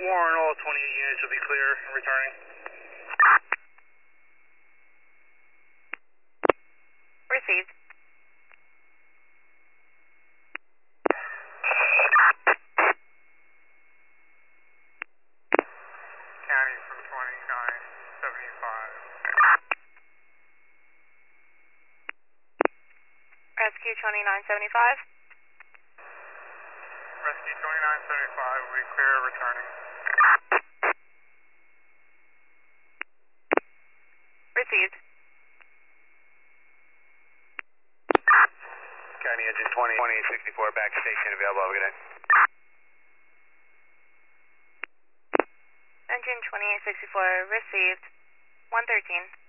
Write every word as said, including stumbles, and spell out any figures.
Warren, all twenty-eight units will be clear and returning. Received. County from twenty-nine seventy-five. Rescue twenty-nine seventy-five. Rescue twenty-nine seventy-five will be clear returning. Received. County engine twenty, twenty sixty-four back station available. Have a good night. Engine twenty-eight sixty-four received. one thirteen.